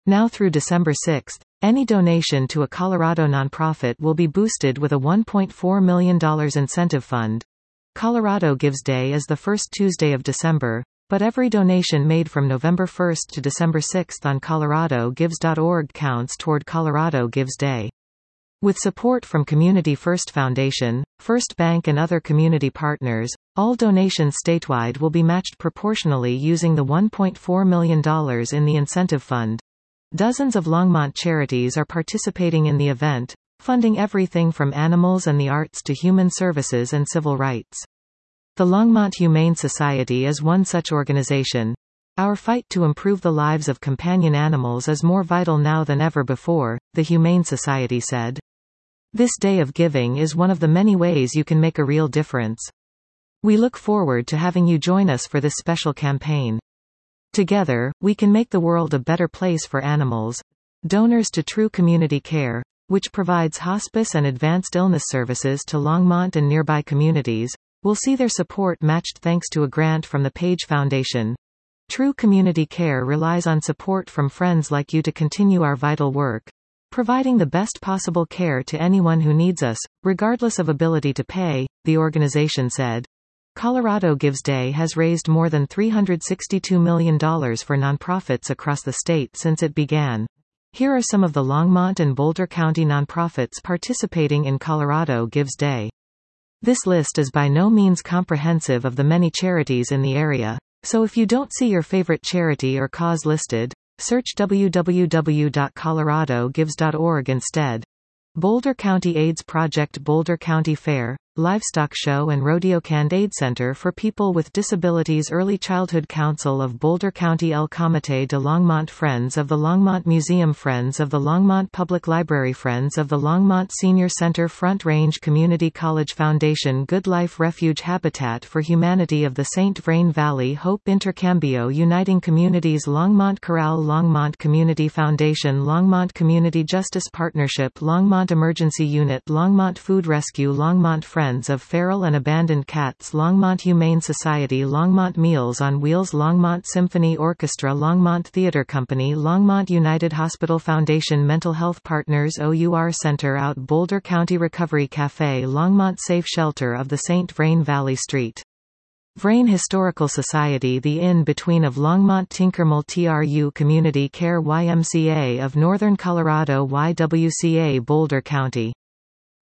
Now through December 6, any donation to a Colorado nonprofit will be boosted with a $1.4 million incentive fund. Colorado Gives Day is the first Tuesday of December, but every donation made from November 1 to December 6 on coloradogives.org counts toward Colorado Gives Day. With support from Community First Foundation, First Bank and other community partners, all donations statewide will be matched proportionally using the $1.4 million in the incentive fund. Dozens of Longmont charities are participating in the event, funding everything from animals and the arts to human services and civil rights. The Longmont Humane Society is one such organization. Our fight to improve the lives of companion animals is more vital now than ever before, the Humane Society said. This day of giving is one of the many ways you can make a real difference. We look forward to having you join us for this special campaign. Together, we can make the world a better place for animals. Donors to True Community Care, which provides hospice and advanced illness services to Longmont and nearby communities, will see their support matched thanks to a grant from the Page Foundation. True Community Care relies on support from friends like you to continue our vital work, providing the best possible care to anyone who needs us, regardless of ability to pay, the organization said. Colorado Gives Day has raised more than $362 million for nonprofits across the state since it began. Here are some of the Longmont and Boulder County nonprofits participating in Colorado Gives Day. This list is by no means comprehensive of the many charities in the area, so if you don't see your favorite charity or cause listed, search www.coloradogives.org instead. Boulder County AIDS Project, Boulder County Fair, Livestock Show and Rodeo Canned Aid Center for People with Disabilities, Early Childhood Council of Boulder County, El Comité de Longmont, Friends of the Longmont Museum, Friends of the Longmont Public Library, Friends of the Longmont Senior Center, Front Range Community College Foundation, Good Life Refuge, Habitat for Humanity of the St. Vrain Valley, Hope Intercambio, Uniting Communities, Longmont Corral, Longmont Community Foundation, Longmont Community Justice Partnership, Longmont Emergency Unit, Longmont Food Rescue, Longmont Friends of Feral and Abandoned Cats, Longmont Humane Society, Longmont Meals on Wheels, Longmont Symphony Orchestra, Longmont Theater Company, Longmont United Hospital Foundation, Mental Health Partners, OUR Center Out, Boulder County Recovery Cafe, Longmont Safe Shelter of the St. Vrain Valley Street. Vrain Historical Society, The In-Between of Longmont, Tinkermill, TRU Community Care, YMCA of Northern Colorado, YWCA, Boulder County.